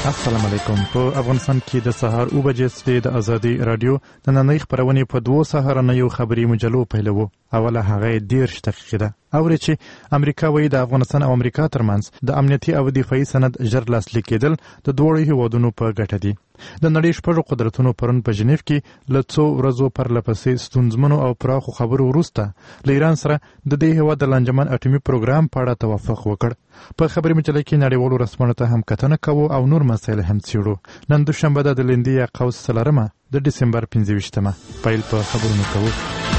السلام علیکم. په افغانستان کې د سهار 9 بجې د ازادي رادیو د نننۍ خبرونې په 2 سهارنیو خبري مجلو پیلوو. اوله هغه 10 دقیقې ده. اوري چې امریکا وایي د افغانستان او امریکا ترمنځ د امنیتي او دفاعي سند ژر لاسلیک کېدل د دوړو هیوادونو په ګټه دي. د نړۍ شپږ قدرتونو پرون په جنیف کې له څو ورځو پرلپسې ستونزمنو او پراخو خبرو وروسته له ایران سره د دې هیواد د لانجمن اټومي پروګرام په اړه توافق وکړ. په خبري مجله کې نړیوالو رسمونو ته هم کتنه کوو او نور مسایل هم څیړو. نن دوشنبه ده د لیندي یا قوس څلورمه د ډسمبر 15مه. پیل په خبرونو کوو.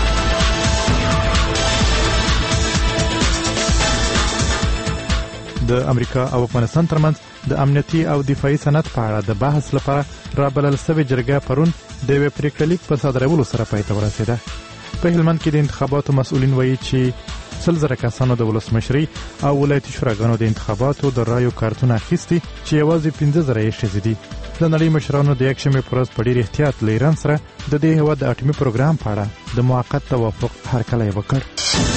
د امریکا او افغانستان ترمنځ د امنیتي او دفاعي سند په اړه د بحث لپاره رابلل شوې جرګه پرون د یوې پریکړې لیک په صادرولو سره پای ته ورسېده. په هلمند کې د انتخاباتو مسؤلین وایي چې 100,000 کسانو د ولسمشرۍ او ولایتي شوراګانو د انتخاباتو د رایو کارتونه اخیستي چې یوازې 15,000 یې ښځې دي. د نړۍ مشرانو د یکشنبې په ورځ په ډېر احتیاط له ایران سره د دې هېواد د اټومي پروګرام په اړه د موقت توافق هرکلی وکړ.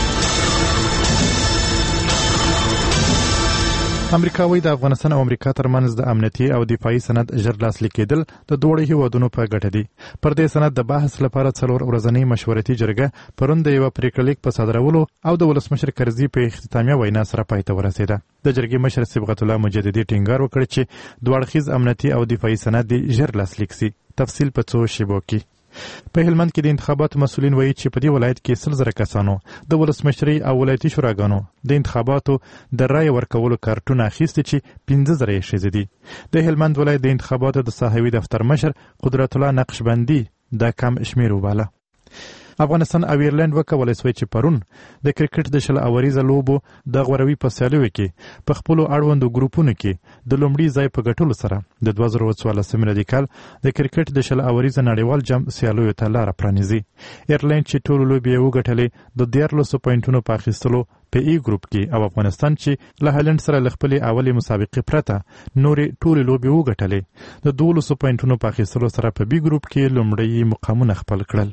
امریکا وایي د افغانستان او امریکا ترمنځ د امنیتي او دفاعي سند ژر لاسلیک کېدل د دوړو هیوادونو په ګټه دي. پر دې سند د بحث لپاره 4 ورځنۍ مشورتي جرګه پرون د یوه پریکړه لیک په صادرولو او د ولسمشر کرزي په اختتامیه وینا سره پای ته ورسېده. د جرګې مشر صبغت الله مجددي ټینګار وکړ چې دوه اړخیز امنیتي او دفاعي سند دې ژر لاسلیک سي. تفصیل په څو شیبو کې. په هلمند کې د انتخاباتو مسؤلین وایي چې په دې ولایت کې 100,000 کسانو د ولسمشرۍ او ولایتي شوراګانو د انتخاباتو د رای ورکولو کارتونه اخیستي چې 15,000 یې ښځې دي. د هلمند ولایت د انتخاباتو د ساحوي دفتر مشر قدرت الله نقشبندي دا کم شمیر وباله. افغانستان او ایرلند وکولای شوی چې پرون د کرکټ د 100 اوریزه لوبو د غوروي په سیالیو کې په خپلو اړوندو ګروپونو کې د لومړي ځای په ګټلو سره د 2014 میلادي کال د کرکټ د 100 اوریزه نړیوال جام سیالیو ته لاره پرانیزي. ایرلند چې ټولو لوبې یې وګټلې د 13 پوینټونو په اخیستلو په ای ګروپ کې او افغانستان چې له هالند سره له خپلې اولې مسابقې پرته نورې ټولې لوبې وګټلې د 12 پوینټونو په اخیستلو سره په بي ګروپ کې لومړی مقامونه خپل کړل.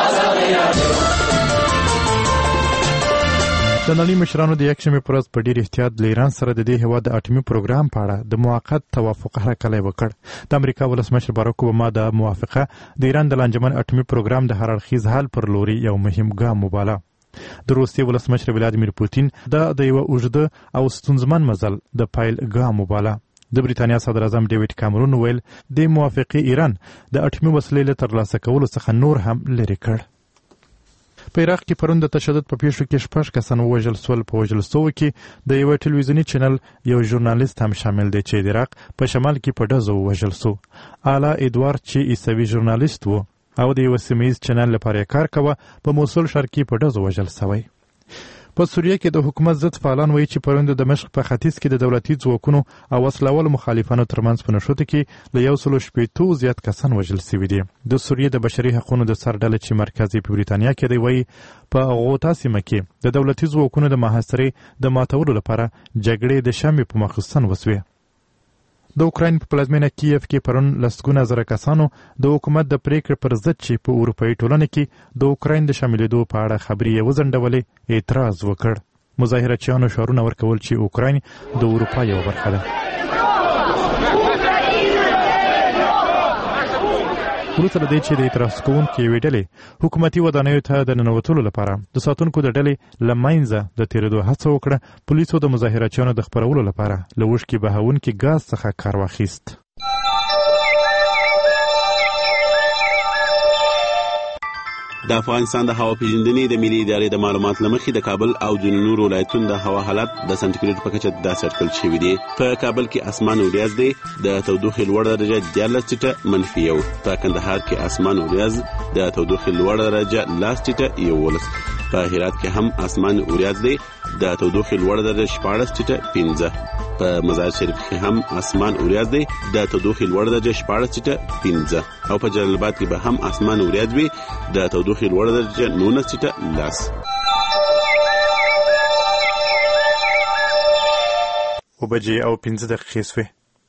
د نړۍ مشرانو د یکشنبې په ورځ په ډېر احتیاط له ایران سره د دې هېواد د اټومي پروګرام په اړه د موقت توافق هرکلی وکړ. د امریکا ولسمشر باراک اوباما د موافقه د ایران د لانجمن اټومي پروګرام د هر اړخیز حل پر لوري یو مهم ګام وباله. د روسیې ولسمشر ولادیمیر پوتین دا د یوه اوږده او ستونزمن مزل د پیل ګام وباله. د بریتانیا صدر اعظم ډیوډ کامرون ویل د موافقې ایران د اټومي وسلې له ترلاسه کولو څخه نور هم لرې کړ. په عراق کې پرون د تشدد په پیښو کې 6 کسان ووژل سول. په وژل سوو کې د یوه ټلویزیوني چینل یو ژورنالیست هم شامل دی چې د عراق په شمال کې په ډزو ووژل سو. اعلی ادوارد چې عیسوي ژورنالیست و او د یوه سیمه ییز چینل لپاره یې کار کوه په موصل ښار کې په ډزو وژل سوی. په سوریه کې د حکومت ضد فعالان وایي چې پرون د دمشق په ختیځ کې د دولتي ځواکونو او وسلوالو مخالفانو ترمنځ په نښتو کې له 160 زیات کسان وژل سوي دي. د سوریې د بشري حقوقو د سر ډله چې مرکز یې په بریتانیا کې دی وایي په غوطا سیمه کې د دولتي ځواکونو د محاصرې د ماتولو لپاره جګړې د شامې په مخستان وسوې. د اوکراین په پلازمینه کیف کې پرون لسګونه زره کسانو د حکومت د پریکړې پر ضد چې په اروپایي ټولنه کې د اوکراین د شاملېدو په اړه خبرې یې وځنډولې اعتراض وکړ. مظاهرچیانو شعارونه ورکول چې اوکراین د اروپا یوه برخه ده. وروسته له دې چې د اعتراض کوونکو یوې ډلې حکومتي ودانیو ته د ننوتلو لپاره د ساتونکو د ډلې له منځه د تېرېدو هڅه وکړه، پولیسو د مظاهرچیانو د خپرولو لپاره له اوښکې بهونکي ګاز څخه کار واخیست. د افغانستان د هوا پیژندنې د ملي ادارې د معلومات له مخې د کابل او د نورو ولایتونو د هوا حالت د سانتیګریډ په کچه داسې اټکل شوي دي. په کابل کې اسمان وریځ دی، د تودوخې لوړه درجه 14 - -1. په کندهار کې اسمان وریځ، د تودوخې لوړه درجه 11 - په هرات کې هم اسمان وریځ دی، د تودوخې لوړه درجه 14 - 5. په مزار شریف کې هم اسمان وریځ دی، د تودوخې لوړه درجه 14 - 5. او په جلال آباد کې به هم اسمان وریځ وي، د تودوخې لوړه درجه 19 - 10. وبجې او 15 دقیقې سوې.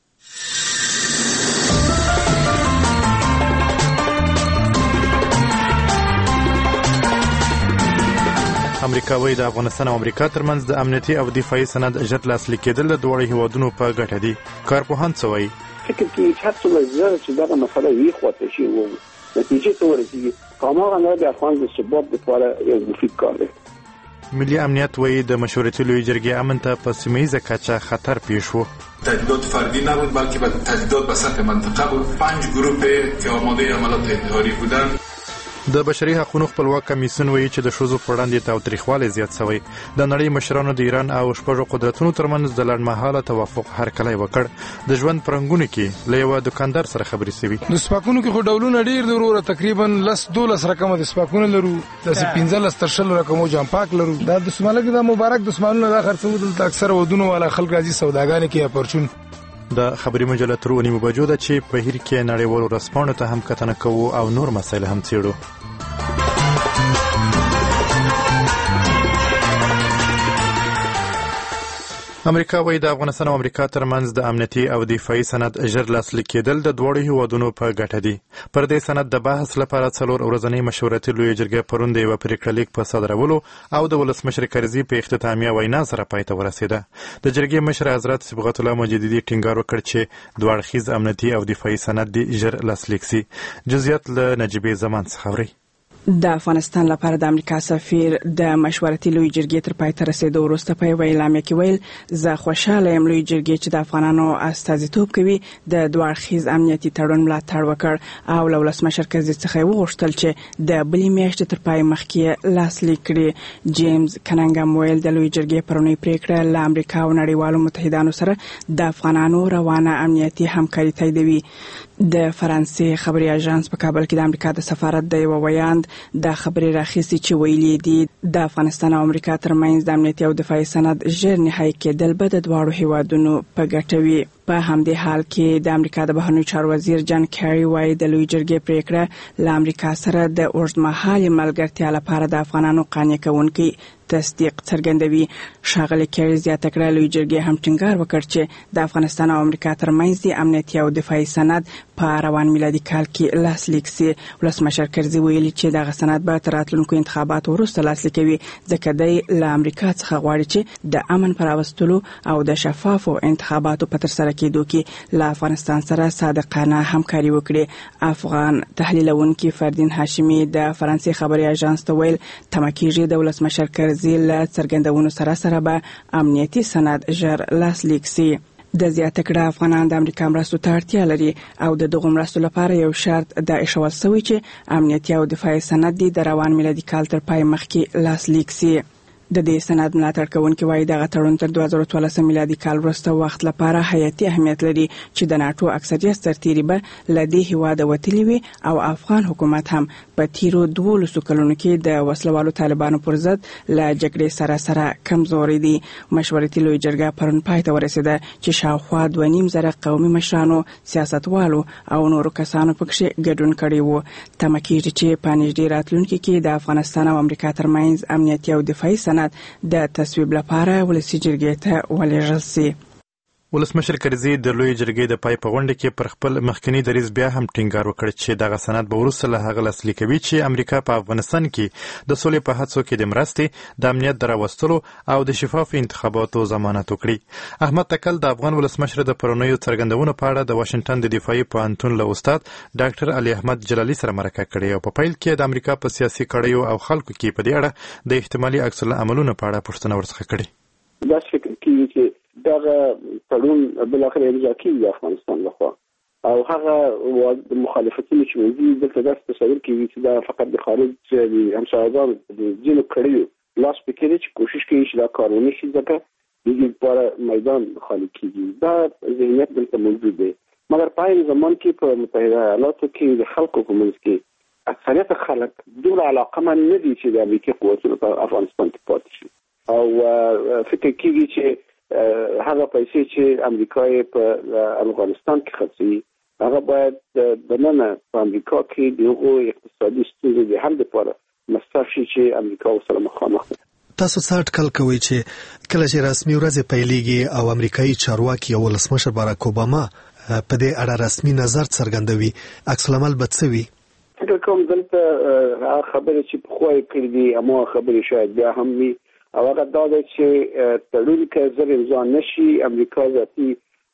امریکا وایي د افغانستان او امریکا ترمنځ د امنیتي او دفاعي سند ژر لاسلیک کېدل د دواړو هیوادونو په ګټه دي. کارپوهان څه وایي؟ فکر کوي چې هر څومره زیات چې دا مسله وي خواته شي وو نتیجه ته ورسیږي قامه د افغان د ثبات لپاره یو مفید کار دی. ملي امنیت وایي د مشورتي لویې جرګې امن ته په سیمه‌ییزه کچه خطر پیښ و. تهدیدات فردی نبود بلکه تهدیدات به سطح منطقه بود. 5 گروه که آماده عملیات انتحاری بودند. د بشري حقوقو خپلواک کمیسیون وایي چې د ښځو په وړاندې تاوتریخوالی زیات شوی. د نړۍ مشرانو د ایران او شپږو قدرتونو ترمنځ د لنډمهاله توافق هرکلی وکړ. د ژوند پرنګونو کې له یوه دکاندار سره خبرې شوي. د سپاکونو کې خو ډولونه ډېر دي وروره، تقریبا 12 رقمه د سپاکونو لرو، داسې 15 تر 20 رقمو جامپاک لرو. دا د سمالک د مبارک دسمانونه دا خرڅو دلته اکثره ودونو والا خلک راځي سوداګانې کې اپورچون. د خبري مجله تر 9 بجو ده چې په هیر کې نړیوالو رسپانو ته هم کتنه کوو او نور مسایل هم څیړو. امریکا وایي د افغانستان او امریکا ترمنځ د امنیتي او دفاعي سند ژر لاسلیک کېدل د دواړو هیوادونو په ګټه دي. پر دې سند د بحث لپاره 4 ورځنۍ مشورتي لویې جرګې پرون د یوه پریکړه لیک په صادرولو او د ولسمشر کرزي په اختتامیه وینا سره پای ته ورسېده. د جرګې مشر حضرت صبغت الله مجددي ټینګار وکړ چې دوه اړخیز امنیتي او دفاعي سند دې ژر لاسلیک سي. جزئیات له نجیبې زمان څخه اورئ. د افغانستان لپاره د امریکا سفیر د مشورتي لوی جرګې تر پای ته رسیدو وروسته په یوه اعلامیه کې ویل زه خوشاله یم لوی جرګې چې د افغانانو استازیتوب کوي د دوه اړخیز امنیتي تړون ملاتړ وکړ او له ولسمشر کرزي څخه یې وغوښتل چې د بلې میاشتې تر پای مخکې لاسلیک کړي. جیمز کننګم ویل د لوی جرګې پرونی پریکړه له امریکا او نړیوالو متحدانو سره د افغانانو روانه امنیتي همکاري تاییدوي. د فرانسې خبري اژانس په کابل کې د امریکا د سفارت د یو ویاند د خبري راخیستي چې ویلي دي د افغانستان او امریکا ترمنځ د امنیتي او دفاعي سند ژر نهایی کېدل به د دواړو هیوادونو په ګټه وي. په همدې حال کې د امریکا د بهرنیو چارو وزیر جان کیری وايي د لوی جرګې پریکړه له امریکا سره د اوږدمهالې ملګرتیا لپاره د افغانانو قانع کوونکی تصدیق څرګندوي. ښاغلي کیری زیاته کړه لوی جرګې هم ټینګار وکړ چې د افغانستان او امریکا ترمنځ د امنیتي او دفاعي سند په روان میلادي کال کې لاسلیک سي. ولسمشر کرزي ویلي چې دغه سند به تر راتلونکو انتخاباتو وروسته لاسلیکوي ځکه دی له امریکا څخه غواړي چې د امن پر راوستلو او د شفافو انتخاباتو په ترسره کېدو کې له افغانستان سره صادقانه همکاري وکړي. افغان تحلیلونکي فردین هاشمي د فرانسې خبري اژانس ته ویل تمه کېږي د ولسمشر کرزي له څرګندونو سره به امنیتي سند ژر لاسلیک سي. د زیاته کړه افغانان د امریکا مرستو ته اړتیا لري او د دغو مرستو لپاره یو شرط د ایښودل شوی چې امنیتي او دفاعي سند د روان میلادي کال تر پای مخکې لاسلیک سي. د دې سند ملاتړ کوونکي وايي دغه تړون تر 2014 میلادي کال وروسته وخت لپاره حیاتي اهمیت لري چې د ناتو اکثریت سرتیري به له دې هیواده وتلي وي او افغان حکومت هم په تیرو 12 کلونو کې د وسلوالو طالبانو پر ضد له جګړې سره کمزوري دي. مشورتي لوی جرګه پرون پای ته ورسېده چې شاوخوا 2.5 قومي مشرانو، سیاستوالو او نورو کسانو پکې ګډون کړی وو. تمه کېږي چې په نږدې راتلونکي کې د افغانستان او امریکا ترمنځ امنیتي او دفاعي د تصویب لپاره ولسي جرګې ته ولېږل سي. ولسمشر کرزي د لوی جرګې د پای په غونډه کې پر خپل مخکنی دریځ بیا هم ټینګار وکړ چې دغه سند به وروسته له هغه لاسلیکوي چې امریکا په افغانستان کې د سولې په هڅو کې د مرستې، د امنیت د راوستلو او د شفافو انتخاباتو ضمانت وکړي. احمد تکل د افغان ولسمشر د پرونیو څرګندونو په اړه د واشنګټن د دفاعي پوهنتون له استاد ډاکټر علي احمد جلالي سره مرکه کړې او په پیل کې د امریکا په سیاسي کړیو او خلکو کې په دې اړه د احتمالي عکس العملونو په اړه پوښتنه ورڅخه کړې. دا فکر کوي چې دغه تړون بل اخر امضا کیږي د افغانستان لخوا او هغه د مخالفتونو چې وزي دلته داس تصور کوي چې دا فقط د خارج د همسایګانو د ځینو کړیو لاس پکې چې کوشش کوي چې دا کارونه شي ځکه د دې لپاره میدان خالی کیږي. دا ذهنیت دلته موجود دی مګر په این زمان کې په متحده ایالاتو کې د خلکو په منځ کې اکثریت خلک دومره علاقمند نه دي چې د امریکا قوتونو په افغانستان کې پاتې شي او فکر کوي چې هغه پیسې چې امریکا په افغانستان کې خرڅوي هغه باید د نن په امریکا کې د اقتصادي ستونزې د حل لپاره مصرف شي چې امریکا سره مخامخ ده. تاسو څه اټکل کوئ چې کله چې رسمي ورځ پیلېږي او امریکایي چارواکي او ولسمشر باراک اوباما په دې اړه رسمي نظر څرګندوي عکس العمل به څه وي؟ فکر کوم دلته خبرې چې په خوای کړې دي اما خبرې شاید بیا هم وي او هغه دا ده چې تړون کې زر امضا نشي امریکا ذاتي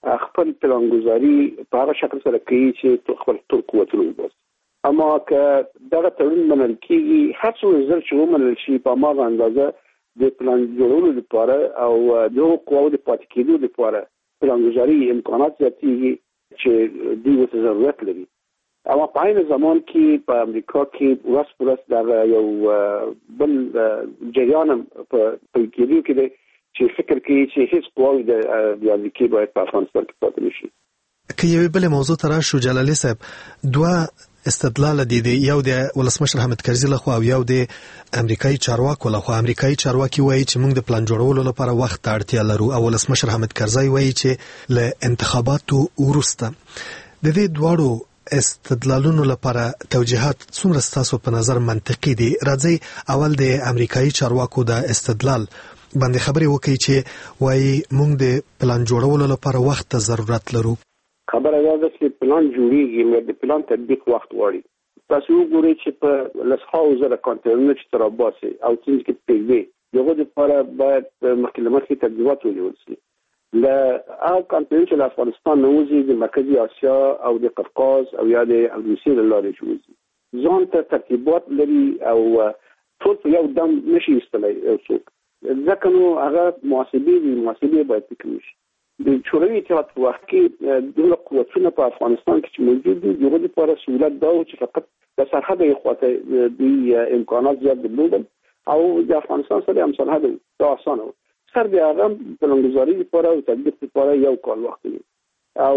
خپل پلانګذاري په هغه شکل سره کوي چې خپل ټول قوتونه وباسي. اما که دغه تړون منل کېږي هر څو زر چې ومنل شي په هماغه اندازه د پلان جوړولو لپاره او د قواو د پاتې کېدو لپاره پلانګذاري امکانات زیاتېږي چې دوی ورته ضرورت لري. اما په عین زمان کې په امریکا کې ورځ په ورځ دغه یو بل جریان په کېدو کې دی چې فکر کوي چې هیڅ قواوې د امریکا باید په افغانستان کې پاتې نشي. که یوې بلې موضوع ته راشو جلالي صاحب، دوه استدلال دي یو د ولسمشر حامد کرزي لخوا او یو د امریکایي چارواکو لخوا. امریکایي چارواکي وایي چې موږ د پلان جوړولو لپاره وخت ته اړتیا لرو او ولسمشر حامد کرزي وایي چې له انتخاباتو وروسته. د دې دواړو استدلالونو لپاره توجیهات څومره ستاسو په نظر منطقي دي؟ راځي اول د امریکایي چارواکو د استدلال باندې خبرې وکړي چې وایي موږ د پلان جوړولو لپاره وخت ته ضرورت لرو. خبره دا چې پلان جوړیږي نو د پلان تطبیق وخت غواړي. تاسو وګورئ چې په لسخاو زره کانټینر چې تر باسي او څنګه کې پیږي دغه لپاره باید مخکې تدبیرات ونیول شي. له هغه کانټینر چې افغانستان نوځي د مرکزی اسیا او د قفقاز او یا د روسیې له لارې جوړي ځان ته ترتیبات لري او ټول یو دم نشي استلای او څوک ځکه نو هغه محاسبې باید وکړي. د شوروي اتحاد په وخت کې دغه قوتونه په افغانستان کې چې موجود دي دغه لپاره سہولت دا و چې فقط د سرحد یې خواته د امکانات زیات درلودل او د افغانستان سره هم سرحد دا اسانه و. سر د هغه پلانګذاري لپاره او تطبیق لپاره یو کال وخت دی او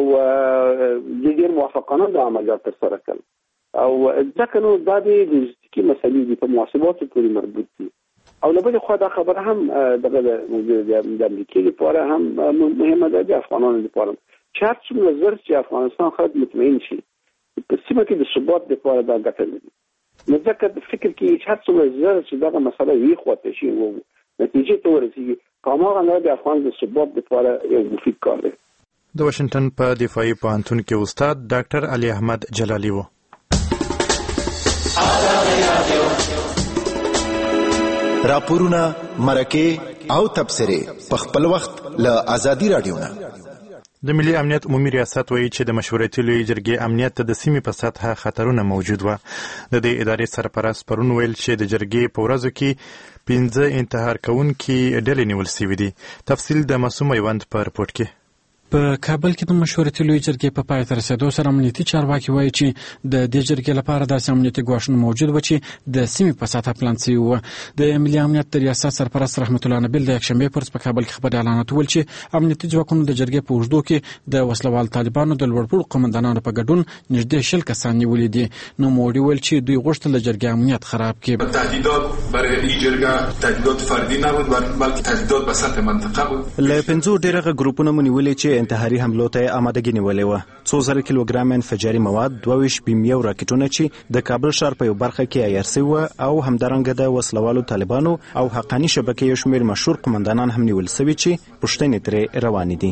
ډېر موافقانه د عملیات ترسره کړل او ځکه نو دا د لوجستیکي مسلې دي په محاسباتو پورې مربوط دي. او له بل خوا دا خبره هم دغه د امریکا لپاره هم مهمه ده د افغانانو لپاره چې څومره زر چې افغانستان خلک مطمئن شي په سیمه کې د ثبات لپاره دا ګټه لري. نو ځکه فکر کې چې څومره زر چې دغه مسله وی خواته شي او نتیجې ته ورسیږي کومه نه د افغان د ثبات لپاره یو مفید کار دی. د واشنگټن په دفاعي پوهنتون کې استاد ډاکټر علي احمد جلالي و. راپورونه، مرکه او تبصره په خپل وخت له ازادي رادیو نه. د ملي امنیت عمومي ریاست وایي چې د مشورتي لویې جرګې امنیت ته د سیمې په سطحه خطرونه موجود و. د دې ادارې سرپرست پرون ویل چې د جرګې په ورځو کې 15 انتحار کوونکي ډلې نیول شوي دي. تفصیل د معصوم ایوند په رپورټ کې. په کابل کې د مشورتي لویې جرګې په پای ته رسېدو سره امنیتي چارواکي وایي چې د دې جرګې لپاره داسې امنیتي ګواښونه موجود و چې د سیمې په سطحه پلان شوي وو. د ملي امنیت د ریاست سرپرست رحمت الله نبیل د یکشنبې پر ورځ په کابل کې خبري اعلانات وکړل چې امنیتي ځواکونو د جرګې په اوږدو کې د وسلوال طالبانو د لوړپوړو قومندانانو په ګډون نږدې 10 کسان نیولي دي. نو موړي ویل چې دوی غوښتل د جرګې امنیت خراب کړي. تهدیدات برای این جرګه تهدیدات فردی نبود بلکې تهدیدات به سطح منطقه بود. له 15 ډیره ګروپونو مونیولې چې انتحاري حملو ته آمادګي نیولې و. 2000 کیلوګرام انفجاري مواد، 22 بمیه او راکټونه چې د کابل ښار په یو برخه کې عیار شوي و او همدارنګه د وسلوالو طالبانو او حقاني شبکې یو شمېر مشهور قومندانان هم نیول شوي چې پوښتنې ترې روانې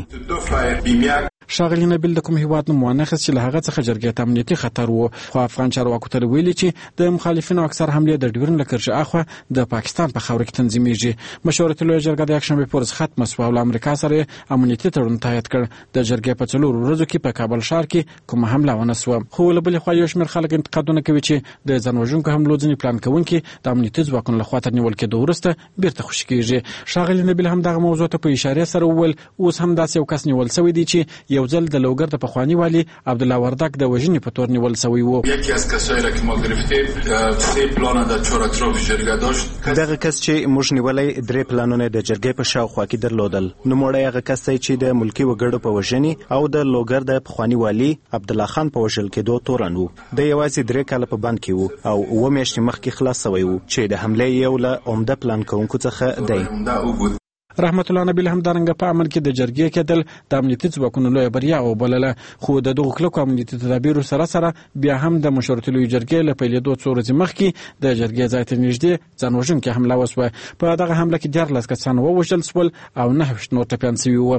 دي. ښاغلي نبیل د کوم هیواد نوم وانخیست چې له هغه څخه جرګې ته امنیتي خطر و، خو افغان چارواکو ته ویلي چې د مخالفینو اکثر حملې د ډیورن له کرښې اخوا د پاکستان په خاوره کې تنظیمېږي. مشورتي لویه جرګه د یکشنبې په ورځ ختمه شوه او له امریکا سره امنیتي تړون تایید کړ. د جرګې په 4 ورځو کې په کابل ښار کې کومه حمله ونه شوه. خو له بلې خوا یو شمېر خلک انتقادونه کوي چې د ځان وژونکو حملو ځینې پلان کوونکي د امنیتي ځواکونو لخوا تر نیول کېدو وروسته بیرته خوشي کېږي. ښاغلي نبیل هم دغه موضوع ته په اشارې سره وویل اوس هم داسې یو کس نیول شوی دی چې یو ځل د لوګر د پخوانی والی عبدالله وردک د وژنې په تور نیول شوی و. یکی از کسایی را که ما گرفتیم 3 پلان در 4 اطراف جرګه داشت. دغه کس چې موږ نیولای 3 پلانونه د جرګې په شاوخوا کې درلودل. نو موړی هغه کس چې د ملکی وګړو په وژنې او د لوګر د پخوانی والی عبدالله خان په وژل کېدو تورن و. د یوازې 3 کاله په بند کې و او 9 میاشتې مخکې خلاص شوی و چې د حملې یو له عمده پلان کوونکو څخه دی. رحمت الله نبیل هم دارنګه په عمل کې د جرګې کېدل د امنیتي ځواکونو لویه بریا وبلله. خو د دغو کلکو امنیتي تدابیرو سره سره بیا هم د مشورتي لویې جرګې له پیلېدو څو ورځې مخکې د جرګې ځای ته نږدې ځان وژونکې حمله وشوه. په دغه حمله کې 14 کسان ووژل شول او 9 نور ټپیان شوي وو.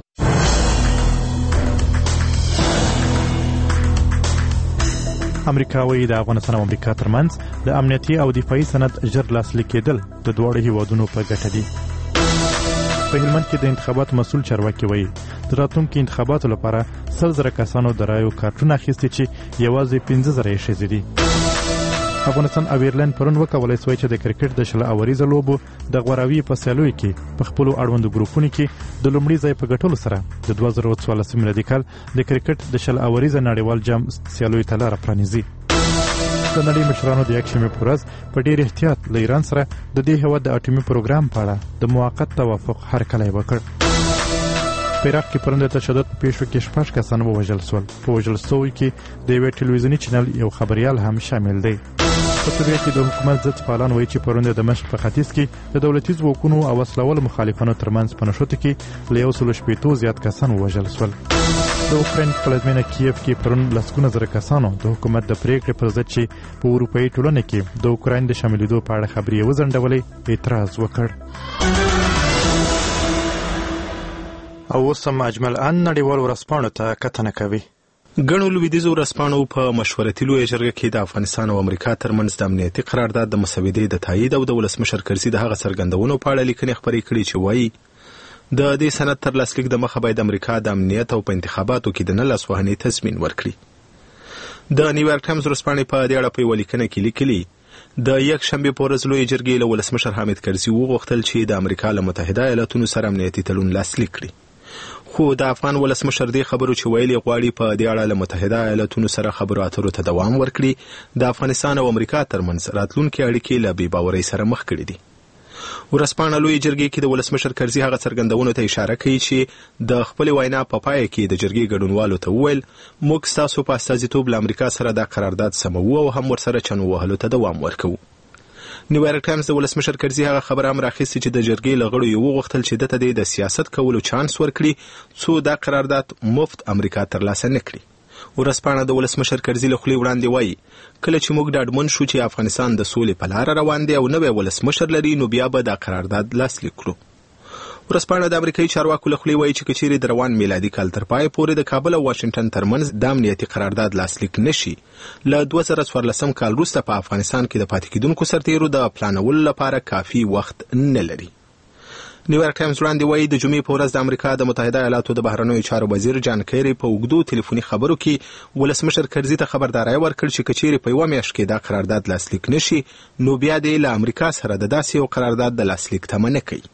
امریکا وایي د افغانستان او امریکا ترمنځ د امنیتي او دفاعي سند ژر لاسلیک کېدل د دواړو هیوادونو په ګټه دي. په هلمند کې د انتخاباتو مسؤل چارواکي وایي د راتلونکو انتخاباتو لپاره 100,000 کسانو د رایو کارتونه اخیستي چې یوازې 15,000 یې ښځې دي. افغانستان او ایرلند پرون وکولای شوی چې د کرکټ د 10 اوریزه لوبو د غوراوي په سیالیو کې په خپل اړوند ګروپونو کې د لومړي ځای په ګټلو سره د 2014 میلادي کال د کرکټ د 10 اوریزه نړیوال جام سیالیو ته لار پرانیزي. د نړۍ مشرانو د یکشنبې په ورځ په ډیر احتیاط له ایران سره د دې هیواد د اټومي پروګرام په اړه د موقت توافق هرکلی وکړ. په عراق کې پرون د تشدد په پیښو کې 6 کسان ووژل شول. په وژل شویو کې د یوې ټلویزیوني چینل یو خبريال هم شامل دی. په سوریه کې د حکومت ضد فعالان وایي چې پرون د دمشق په ختیځ کې د دولتي ځواکونو او وسلوال مخالفانو ترمنځ په نښتو کې له 180 زیات کسان ووژل شول. د اوکراین په پلازمینه کیف کې پرون لسګونه زره کسانو د حکومت د پریکړې پر ضد چې په اروپایي ټولنه کې د اوکراین د شاملېدو په اړه خبرې وځنډولې اعتراض وکړ. او اوس هم اجمل ان نړیوال ورځپاڼو ته کتنه کوي. ګڼو لویدیځو ورځپاڼو په مشورتي لویه جرګه کې د افغانستان او امریکا ترمنځ د امنیتي قرارداد د مسودې د تایید او د ولسمشر کرزي د هغه څرګندونو په اړه لیکنې خپرې کړې چې وایي د دې سند تر لاسلیک د مخه باید امریکا د امنیت او په انتخاباتو کې د نه لاسوهنې تضمین ورکړي. د نیویارک ټایمز ورځپاڼې په دې اړه په یوه لیکنه کې لیکلي د یکشنبې په ورځ لویې جرګې له ولسمشر حامد کرزي وغوښتل چې د امریکا له متحده ایالاتونو سره امنیتي تړون لاسلیک کړي. خو د افغان ولسمشر دې خبرو چې ویلي غواړي په دې اړه له متحده ایالاتونو سره خبرو اترو ته دوام ورکړي د افغانستان او امریکا ترمنځ راتلونکي اړیکې له بې باورۍ سره مخ کړي دي. ورځپاڼه لویې جرګې کې د ولسمشر کرزي هغه څرګندونو ته اشاره کوي چې د خپل وینا په پای کې د جرګې ګډونوالو ته وویل موږ ستاسو په استازیتوب له امریکا سره د قرارداد سموو او هم ورسره چنو وهلو ته دوام ورکوو. نیویارک ټایمز د ولسمشر کرزي هغه خبره هم راخیستې چې د جرګې له غړو یې وغوښتل چې دته د سیاست کولو چانس ورکړي څو دا قرارداد مفت امریکا ترلاسه نه کړي. ورځپاڼه د ولسمشر کرزي له خولې وړاندې وایي کله چې موږ ډاډمن شو چې افغانستان د سولې په لاره روان دی او نوی ولسمشر لري نو بیا به دا قرارداد لاسلیک کړو. ورځپاڼه د امریکایي چارواکو له خولې وایي چې که چیرې د روان میلادي کال تر پای پورې د کابل او واشنګټن ترمنځ د امنیتي قرارداد لاسلیک نشي له 2014 کال وروسته په افغانستان کې د پاتې کېدونکو سرتیرو د پلانولو لپاره کافي وخت نه لري. نیویارک ټایمز وړاندې وایي د جمعې په ورځ د امریکا د متحده ایالاتو د بهرنیو چارو وزیر جان کیری په اوږدو ټلیفوني خبرو کې ولسمشر کرزي ته خبرداری ورکړ چې که چیرې په یوه میاشت کې دا قرارداد لاسلیک نشي نو بیا دې له امریکا سره د داسې یو قرارداد د لاسلیک تمه نه کوي.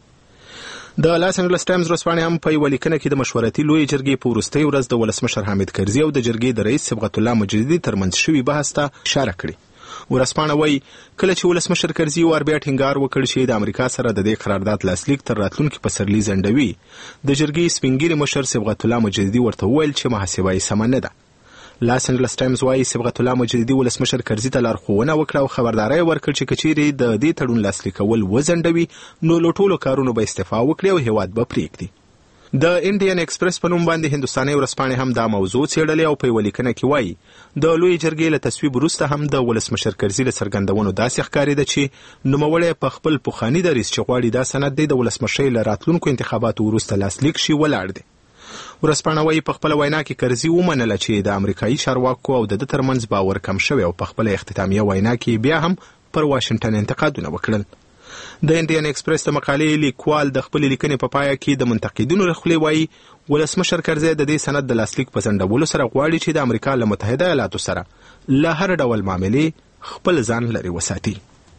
د لاس انجلس ټایمز ورځپاڼې هم په یوه لیکنه کې د مشورتي لویې جرګې په وروستۍ ورځ د ولسمشر حامد کرزي او د جرګې د رئیس صبغت الله مجددي ترمنځ شوي بحث ته اشاره کړې. ورځپاڼه وایي کله چې ولسمشر کرزي ور بیا ټینګار وکړ چې د امریکا سره د دې قرارداد لاسلیک تر راتلونکي پسرلي ځنډوي د جرګې سپینګیري مشر صبغت الله مجددي ورته وویل چې محاسبه یې سمه نه ده. لاس انجلس ټایمز وایي صبغت الله مجددي ولسمشر کرزي ته لارښوونه وکړه او خبرداری ورکړ چې که چیرې د دې تړون لاسلیکول وځنډوي نو له ټولو کارونو به استعفا وکړي او هیواد به پرېږدي. د انډین ایکسپریس په نوم باندې هندوستاني ورځپاڼې هم دا موضوع څېړلې او په یوه لیکنه کې وایي د لویې جرګې له تصویب وروسته هم د ولسمشر کرزي له څرګندونو داسې ښکارېده چې نوموړی په خپل پخواني دریځ چې غواړي دا سند دی د ولسمشۍ له راتلونکو انتخاباتو وروسته لاسلیک شي ولاړ دی. ورځپاڼه وایي په خپله وینا کې کرزي ومنله چې د امریکایي چارواکو او د ده ترمنځ باور کم شوی او په خپله اختتامیه وینا کې بیا هم پر واشنګټن انتقادونه وکړل. د انډین ایکسپریس د مقالې لیکوال د خپل لیکنې په پای کې د منتقدینو له خولې وایي ولسمشر کرزي د دې سند د لاسلیک په ځنډولو سره غواړي چې د امریکا له متحده ایالاتو سره له هر ډول معاملې خپل ځان لرې وساتي.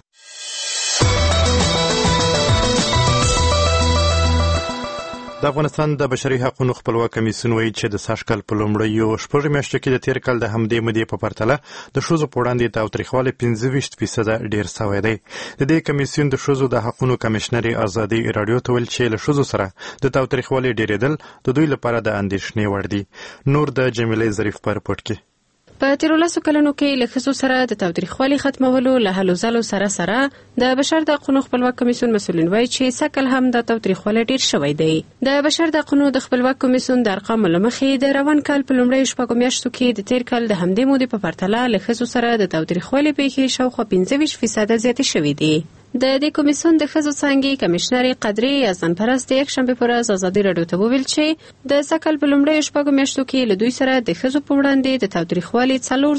د افغانستان د بشري حقوقو خپلواک کمیسیون وایي چې د سږ کال په لومړیو 6 میاشتو کې د تیر کال د همدې مودې په پرتله د ښځو په وړاندې تاوتریخوالی 25% ډېر شوی دی. د دې کمیسیون د ښځو د حقوقو کمشنري ازادي راډیو ته ویل چې له ښځو سره د تاوتریخوالي ډېرېدل د دوی لپاره د اندېښنې وړ دي. نور د جمیلې ظریف په رپورټ کې په تیرو لسو کلونو کې له ښځو سره د تاوتریخوالي ختمولو له هلو ځلو سره د بشر د حقوقو خپلواک کمیسیون مسؤلین وایي چې سږ کال هم د تاوتریخوالي ډېر شوی دی. د بشر د حقوقو د خپلواک کمیسیون د ارقامو له مخې د روان کال په لومړیو 6 میاشتو کې د تیر کال د همدې مودې په پرتله له ښځو سره د تاوتریخوالي پیښې شاوخوا 25% زیاتې شوې دي. د دې کمیسیون د ښځو څانګې کمشنر قدرې ازنپرست د یکشنبه پر ورځ ازادي راډیو ته وویل چې د سکل په لومړیو شپږو میاشتو کې له دوی سره د ښځو په وړاندې د تاوتریخوالي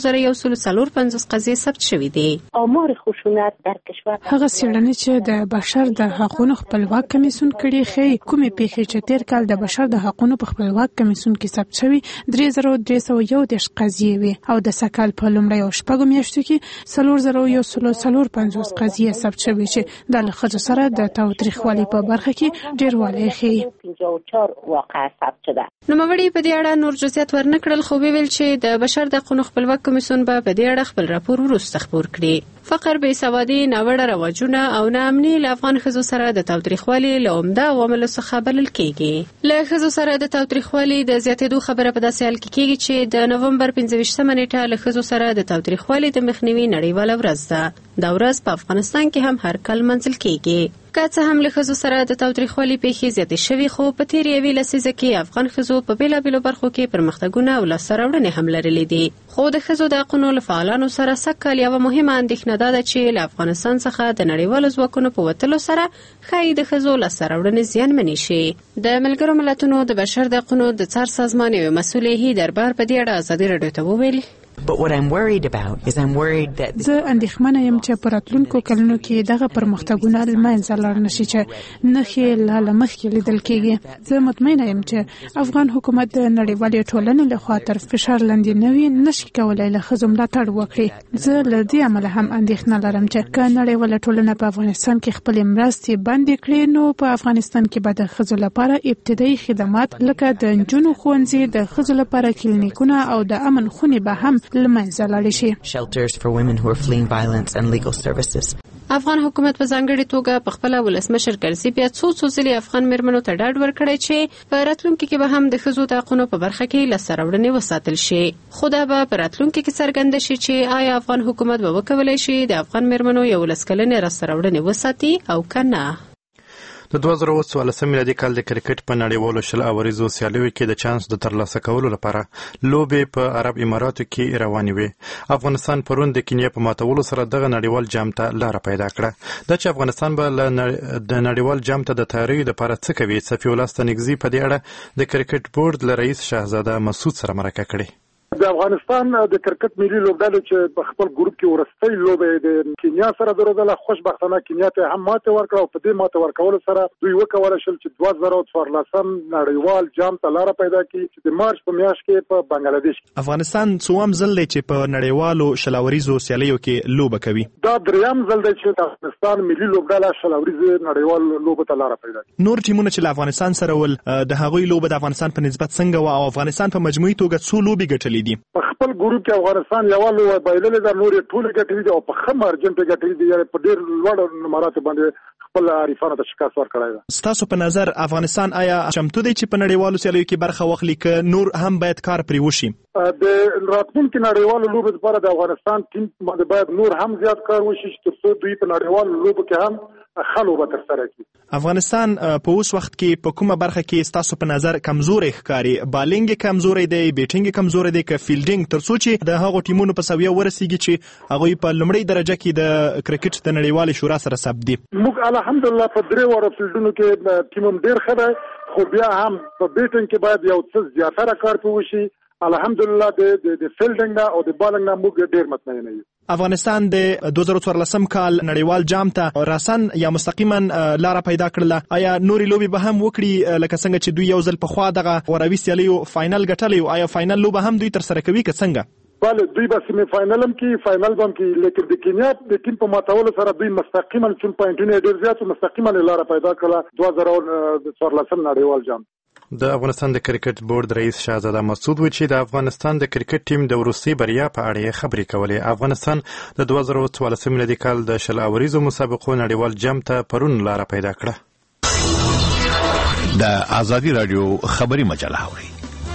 4145 قضیې ثبت شوې دي. آمار خشونت در کشور هغه څېړنې چې د بشر د حقوقو خپلواک کمیسیون کړي ښیي کومې پیښې چې تیر کال د بشر د حقوقو په خپلواک کمیسیون کې ثبت شوي 3311 قضیې وي او د سکل په لومړیو شپږو میاشتو کې 4145 قضیې ثبت شوي چې د ښځو سره د تاوتریخوالي په برخه کې ډېروالی ښیي. 54 واقعه ثبت شده. نوموړي په دې اړه نور جزئیات ورنکړل خو ویل چې د بشر د حقوقو خپلواک کمیسیون به په دې اړه خپل راپور وروسته خپور کړي. فقر، بېسوادي، ناوړه رواجونه او ناامني له افغان ښځو سره د تاوتریخوالي له عمده عواملو څخه بلل کېږي. له ښځو سره د تاوتریخوالي د زیاتېدو خبره په داسې حال کې کېږي چې د نومبر 25مه نیټه له ښځو سره د تاوتریخوالي د مخنیوي نړیواله ورځ ده. دا ورځ په افغانستان کې هم هر کال منځل کېږي. که څه هم له ښځو سره د تاوتریخوالي پیښې زیاتې شوي خو په تېرې یوې لسیزه کې افغان ښځو په بېلابېلو برخو کې پرمختګونه او لاسته راوړنې هم لرلې دي. خو د ښځو د حقونو له فعالانو سره سږکال یوه مهمه اندېښنه دا ده چې له افغانستان څخه د نړیوالو ځواکونو په وتلو سره ښایي د ښځو لاسته راوړنې زیانمنې شي. د ملګرو ملتونو د بشر د حقونو د څار سازمان یو مسؤل هی دربار په دې اړه ازادي راډیو ته وویل But what I'm worried about is I'm worried that زه اندېښمنه یم چې په راتلونکو کلونو کې دغه پرمختګونه له منځه لاړ نشي چې نښې لا مخکې لیدل کېږي. زه مطمئنه یم چې افغان حکومت د نړیوالې ټولنې لخوا تر فشار لاندې نه وي نشي کولای له ښځو ملاتړ وکړي. زه له دې امله هم اندېښنه لرم چې که نړیواله ټولنه په افغانستان کې خپلې مرستې بندې کړي نو په افغانستان کې به د ښځو لپاره ابتدایي خدمات لکه د نجونو ښوونځي، د ښځو لپاره کلینیکونه او د امن خونې به هم لمنځه لاړې شي. Shelters for women who are fleeing violence and legal services. افغان حکومت په ځانګړې توګه په خپل ولسمشر کرزي بیا څو ځلې افغان میرمنو ته ډاډ ورکړی چې په راتلونکي کې به هم د ښځو د حقونو په برخه کې لاسته راوړنې وساتل شي. خو دا به په راتلونکي کې څرګنده شي چې آیا افغان حکومت به وکولی شي د افغان میرمنو 11 کلنې لاسته راوړنې وساتي او که نه. د 2014 میلادي کال د کرکټ په نړیوالو 10 اوریزو سیالیو کې د چانس د ترلاسه کولو لپاره لوبې په عرب اماراتو کې روانې وې. افغانستان پرون د کینیا په ماتولو سره دغه نړیوال جام ته لاره پیدا کړه. دا چې افغانستان به د نړیوال جام ته د تیاری لپاره څه کوي، صفي الله ستانکزي په دې اړه د کرکټ بورډ له رئیس شهزاده مسعود سره مرکه کړې. د افغانستان د کرکټ ملي لوبډله چې په خپل ګروپ کې ورستۍ لوبه د کینیا سره درلودله، خوشبختانه کینیا ته هم ماته ورکړه او په دې ماته ورکولو سره دوی وکولای شول چې 2014 نړیوال جام ته لاره پیدا کړي چې د مارچ په میاشت کې په بنگلاديش. افغانستان څوم ځل دی چې په نړیوالو شلاوریزو سیالیو کې لوبه کوي. دا دریم ځل دی چې د افغانستان ملي لوبډله شلاوریزو نړیوال لوبه ته لاره پیدا کړي. نور ټیمونه چې له افغانستان سره ول د هغوی لوبه د افغانستان په نسبت څنګه او افغانستان په مجموعي توګه څو لوبې ګټلې دي؟ په خپل ګروپ کې افغانستان یو لوبه بایللې ده، نور ټول ګټلې دي او په خمه ارجن په ګټلې دي، یعنی په ډېر لوړ نمراتو باندې خپل عارفانه ته شکست ورکړی ده. ستاسو په نظر افغانستان آیا چمتو دی چې په نړیوالو سیالیو کې برخه واخلي که نور هم باید کار پرې وشي؟ د راتلونکي نړیوالو لوبو لپاره د افغانستان ټیم باندې باید نور هم زیات کار وشي تر څو دوی په نړیوالو لوبو کې هم خلوبه ترسره کړي. افغانستان په اوس وخت کې په کومه برخه کې ستاسو په نظر کمزوري ښکاري؟ بالینګ کمزوري دی، بیټینګ کمزوري دی، که فیلډینګ، تر څو چې د هغو ټیمونو په سویه ورسیږي چې هغوی په لومړۍ درجه کې د کرکټ د نړیوالې شورا سره ثبت دي؟ موږ الحمدلله په درې وړو فیلډونو کې ټیم هم ډېر ښه دی، خو بیا هم په بیټینګ کې باید یو څه زیاتره کار پرې وشي. الحمدلله د فیلډینګ او د بالینګ نه موږ ډېر مطمئن یو. افغانستان د 2014 کال نړیوال جام ته راسن یا مستقیما لاره پیدا کړله. آیا نوري لوبي به هم وکړي لکه څنګه چې دوی یو ځل په خوا دغه غوراوي سیالیو فائنل ګټلی؟ آیا فائنل لوبه هم دوی تر سره کوي که څنګه؟ بله، دوی به سیمی فائنل هم کې فائنل هم کې، لیکن د کینیا د ټیم په ماتولو سره دوی مستقیما چون پوینټونه ډېر زیات مستقیما لاره پیدا کړله 2014 نړیوال جام. د افغانستان د کرکټ بورډ رئیس شهزاده مسعود وویل چې د افغانستان د کرکټ ټیم د وروستۍ بریا په اړه خبرې کولې. افغانستان د 2014 میلادي کال د 10 اوریزو مسابقو نړیوال جام ته پرون لاره پیدا کړه. د ازادي رادیو خبري مجله اوري.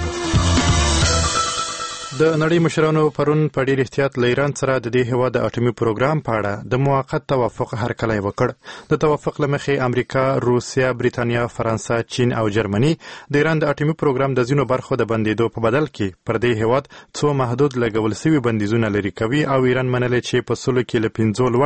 د نړۍ مشرانو پرون په ډیر احتیاط له ایران سره د دې هیواد د اټومي پروګرام په اړه د موقت توافق هرکلی وکړ. د توافق له مخې امریکا، روسیا، بریتانیا، فرانسه، چین او جرمني د ایران د اټومي پروګرام د ځینو برخو د بندیدو په بدل کې پر دې هیواد څو محدود لګول شوي بندیزونه لري کوي او ایران منلې چې په سلو کې له 15 لوړ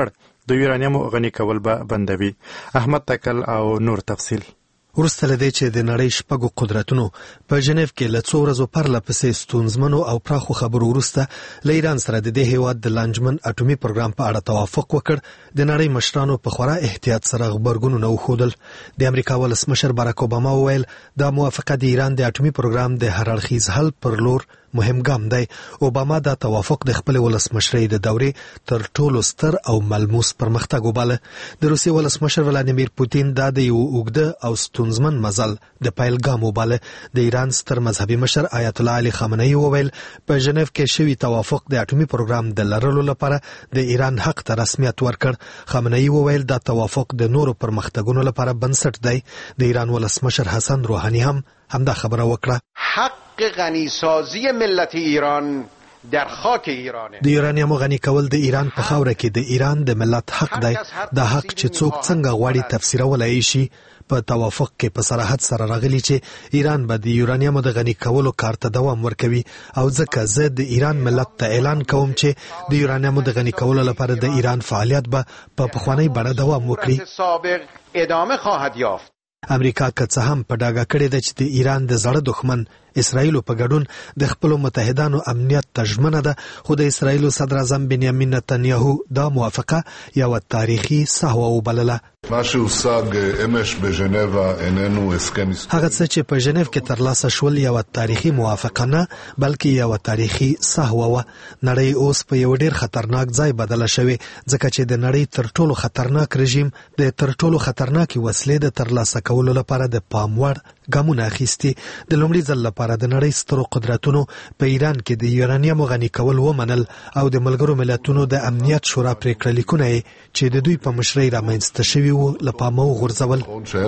د یورانیم غني کول به بندوي. احمد تکل او نور تفصیل. وروسته له دې چې د نړۍ شپږو قدرتونو په ژنیف کې له څو ورځو پرله پسې ستونزمنو او پراخو خبرو وروسته له ایران سره د دې هیواد د لانجمن اټومي پروګرام په اړه توافق وکړ، د نړۍ مشرانو په خورا احتیاط سره غبرګونونه وښودل. د امریکا ولسمشر باراک اوباما وویل دا موافقه د ایران د اټومي پروګرام د هر اړخیز حل پر لور مهم ګام دی. اوباما دا توافق د خپل ولسمشرۍ د دورې تر ټولو ستر او ملموس پرمختګ وباله. د روسیې ولسمشر ولادیمیر پوتین دا د یو اوږده او ستونزمن مزل د پیل ګام وباله. د ایران ستر مذهبي مشر آیت الله علي خامنه‌ای وویل په ژنیف کې شوی توافق د اټومي پروګرام د لرلو لپاره د ایران حق ته رسمیت ورکړ. خامنه‌ای وویل دا توافق د نورو پرمختګونو لپاره بنسټ دی. د ایران ولسمشر حسن روحاني هم همدا خبره وکړه. حق غنیسازی ملت ایران در خاک ایرانه. د یورانیم غني کول د ایران په خاوره کې د ایران د ملت حق دی. دا حق چې څوک څنګه غواړي تفسیرولای شي. په توافق کې په صراحت سره راغلي چې ایران به د یورانیم د غني کولو کار ته دوام ورکوي، او ځکه زه د ایران ملت ته اعلان کوم چې د یورانیم د غني کولو لپاره د ایران فعالیت به په پخوانی بڼه دوام وکړي. سابق ادامه خواهد یافت. امریکا که څه هم په ډاګه کړې ده چې د ایران د زړه دښمن اسرائیل په ګډون د خپل متحدانو امنیت ته ژمنه ده، خو د اسرائیل صدر اعظم بنیامین نتنیاهو دا موافقه یو تاریخي سهو وبلله. מה שהושג אמש בז'נבה איננו הסכם היסטורי. هغه څه چې په ژنیف کې ترلاسه شول یو تاریخي موافقه نه بلکې یو تاریخي سهو و. نړۍ اوس په یو ډیر خطرناک ځای بدله شوې، ځکه چې د نړۍ تر ټولو خطرناک رژیم د تر ټولو خطرناکي وسلې د ترلاسه کولو لپاره د پام وړ ګامونه اخیستي. د لومړي ځل لپاره د نړۍ سترو قدرتونو په ایران کې د یورانیم غني کول ومنل، او د ملګرو ملتونو د امنیت شورا پریکړه لیکونه چې د دوی په مشرۍ رامنځته شوي وو له پامه وغورځول.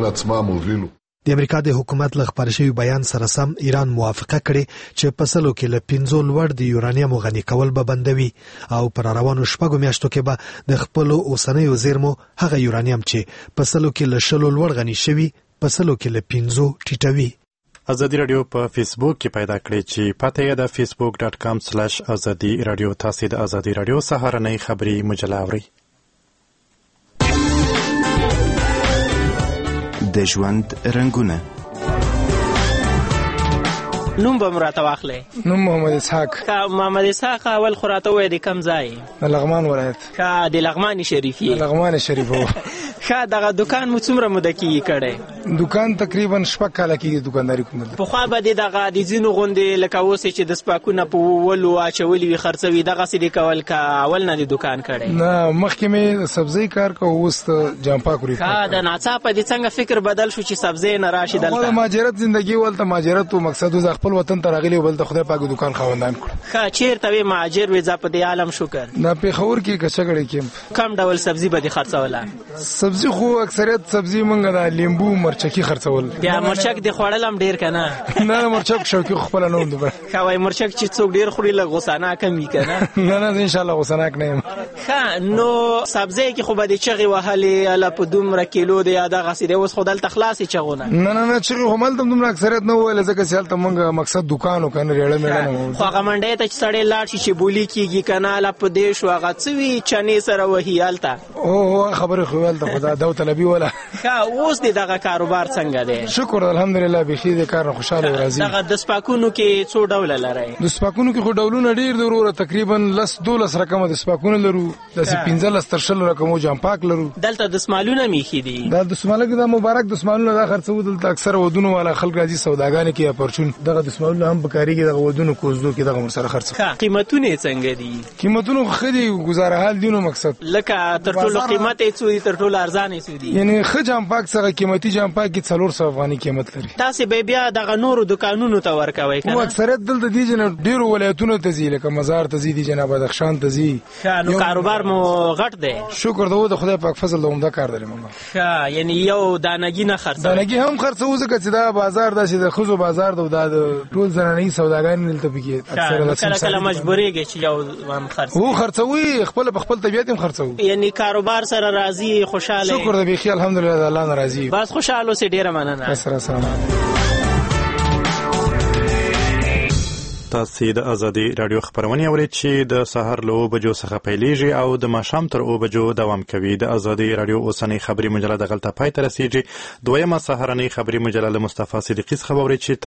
د امریکا د حکومت له خپاره شوي بیان سره سم ایران موافقه کړې چې په سلو کې له 5 لوړ د یورانیم غني کول به بندوي، او پر روانو شپږو میاشتو کې به د خپلو اوسنیو زیرمو هغه یورانیم چې په سلو کې له 10 لوړ غني شوي په سلو کې له 5 ټیټوي. ازادي رادیو په فیسبوک کې پیدا کړئ چې پته یې د facebook.com/azadi radio. تاسو د ازادي رادیو سهارنۍ خبري مجله اورئ. د ژوند رنگونه. نوم به مراته واخلې. نوم محمد اسحاق. محمد اسحاق اول خراته وې د کم ځای؟ د لغمان ولایت. د لغمان شریفي. لغمان شریفو. دغه دکان مو څومره موده کېږي کړی؟ دکان تقریبا 6 کاله کېږي دکانداري کوم. پخوا به دغه د ځینو غوندې لکه اوس چې د سپاکونه په ولو اچولي وي خرڅوي دغسې دې کول که اول نه د دکان کړی؟ نه، مخکې مې سبزۍ کار کوه، اوس جامپاک وریښ. د ناڅاپه دې څنګه فکر بدل شو چې سبزۍ نه راشي دلته؟ د مهاجرت زندګي ولته مهاجرت و مقصد و خپل وطن ته راغلی و، بلته خدای پاک دکان خاوندان کړ. چېرته وې مهاجر وې ځه په دې عالم شکر؟ نه، پېښور کې کچګړې کې. کم ډول سبزي به دې خرڅوله؟ سبزي خو اکثریت سبزي مونږ د لیمبو مرچکي خرڅول. بیا مرچک د خوړل هم ډیر کنه؟ نه، مرچک شوقي خپل نه وند. خوای مرچک چې څوک ډیر خوري له غوسانه کم وی کنه؟ نه ان شاء الله غوسانه نه یم. نو سبزی کې خو به د چغي وهلې اله په دومره کیلو د یاده غسیده اوس خدل تخلاصي چغونه؟ نه چغي همل تم دومره اکثریت نه ویل ځکه چې هلته مونږ مقصد دکانو کنه ریړه میړه نه. خو هغه منډه ته چې سړی لاړ شي چې بولی کیږي کنه اله په دې شو هغه څوي چنې سره وهي هلته. او خبره خو ولته خدا دو طلبي ولا. اوس دغه کاروبار څنګه دی؟ شکر الحمدلله بخیر د کار خوشاله او راضي. دغه د سپاکونو کې څو ډول لري؟ د سپاکونو کې خو ډولونه ډیر ضروره، تقریبا 12 رقم د سپاکونو لرو، د 15 تر 20 رقم جامپاک لرو. دلته د سمالونه میخي دي؟ د سماله کې د مبارک د سمالونه د خرڅو دلته اکثر ودونو والا خلک راځي سوداګان کې پرچون دغه د سمالونه هم بکاریږي دغه ودونو کوزدو کې دغه سره خرڅ. قیمتونه څنګه دي؟ قیمتونه خدي گزاره حال دي نو مقصد لکه تر ټولو قیمت یې څو دي؟ تر ټولو ارزانه څو دي؟ یعنی خ جامپاک سره قیمتي جامپاک کې 400 افغاني قیمت لري. تاسو به بیا دغه نورو دکانونو ته ورکوي کنه؟ او اکثریت دلته دي جن ډیرو ولایتونو ته ځي، لکه مزار ته ځي، جناب بدخشان ته ځي. نو کاروبار مو غټ دی؟ شکر د خدای پاک فضل د عمده کار دی مونږ. یعنی یو دانګي نه خرڅو؟ دانګي هم خرڅو ځکه چې دا بازار داسې د خزو بازار دی، دا ټول زنانې سوداګان دلته بګي اکثره کله مجبورېږي چې یو هم خرڅو. او خرڅوي خپل طبيعت هم خرڅو. یعنی کاروبار سره راضي خوشاله؟ شکر د بخیر الحمدلله د الله ناراضي. بس خوشاله سي ډیره مننه. السلام. تاسو د ازادي رادیو خبرونه اورئ چې د سهار له 9 بجو څخه پیلېږي او د ماښام تر 9 بجو دوام کوي. د ازادي رادیو اوسنۍ خبري مجله د غلطه پای ته رسیږي. دویمه سهارنۍ خبري مجله له مصطفی صدیقی څخه اورئ چې